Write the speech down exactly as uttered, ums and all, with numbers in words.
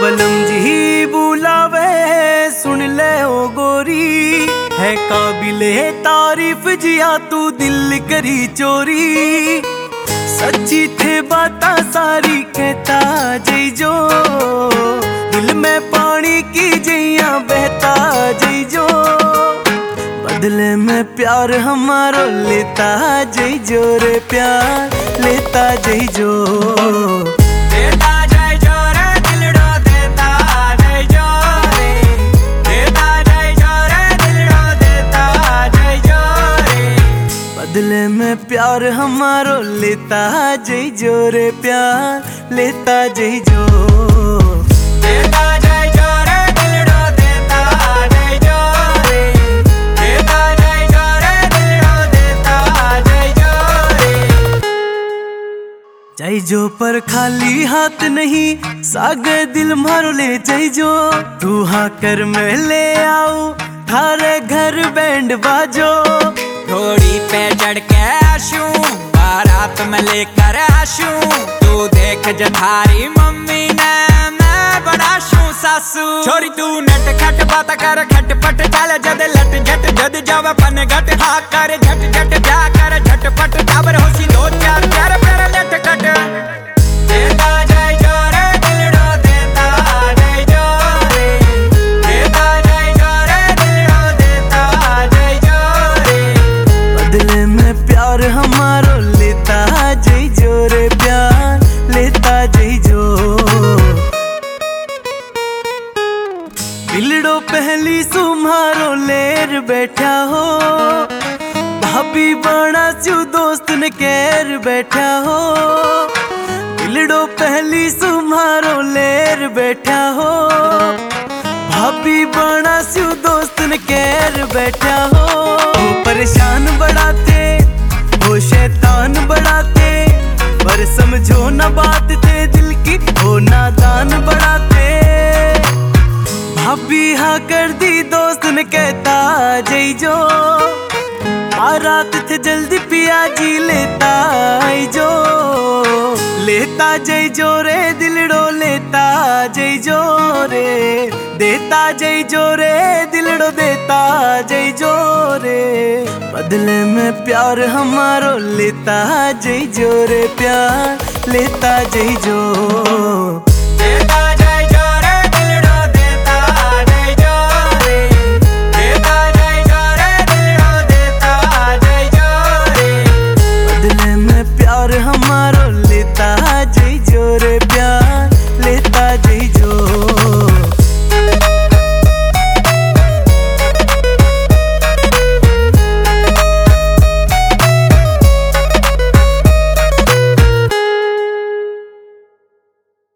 बलम जी बुलावे सुन ले ओ गोरी, है काबिले तारीफ जिया तू दिल करी चोरी। सच्ची थे बाता सारी कहता जई जो, दिल में पानी की जइया बहता जई जो। बदले में प्यार हमारो लेता जई जो रे, प्यार लेता जई जो। बदले में प्यार हमारो लेता जई जो रे, प्यार लेता जई जो। देता जई जो रे दिलड़ो देता जई जो रे, देता जई जो रे दिलड़ो देता जई जो रे। जई जो पर खाली हाथ नहीं सागे दिल मारो ले जई जो। तू हाँ कर मैं ले आऊं थारे घर बैंड बाजो। घोड़ी पे चढ़ के आशू बारात में लेकर आशू। तू देख जठारी मम्मी ने मैं बड़ा शू सासू। छोरी तू नट खट बात कर खटपट चल जद लट झट जद जावे पन घट। हाँ कर झट झट जा कर झटपट टाबर होशी दो चार चार प्यार लट कट। देता जय जो रे दिलड़ो देता जय जो रे, देता जय जो रे दिलड़ो देता जय जो रे। बदले में प्यार हमारो लेता जई जो रे, प्यार लेता जई जो। बिलड़ो पहली सुम्हारो लेर बैठा हो, भाभी बड़ा चू दोस्त ने कैर बैठा हो। बिलड़ो पहली सुम्हारो लेर बैठा हो, भाभी बड़ा चू दोस्त ने कैर बैठा हो। वो परेशान बढ़ाते वो शैतान बढ़ाते, पर समझो ना बात थे दिल की वो नादान बढ़ाते। भाभी हाँ कर दी दोस्त ने कहता जई जो, बारात थे जल्दी पिया जी लेता आई जो। लेता जई जो रे दिलड़ो लेता जई जो रे, देता जई जो रे दिलड़ो देता जई जो रे। बदले में प्यार हमारो लेता जई जो रे, प्यार लेता जई जो।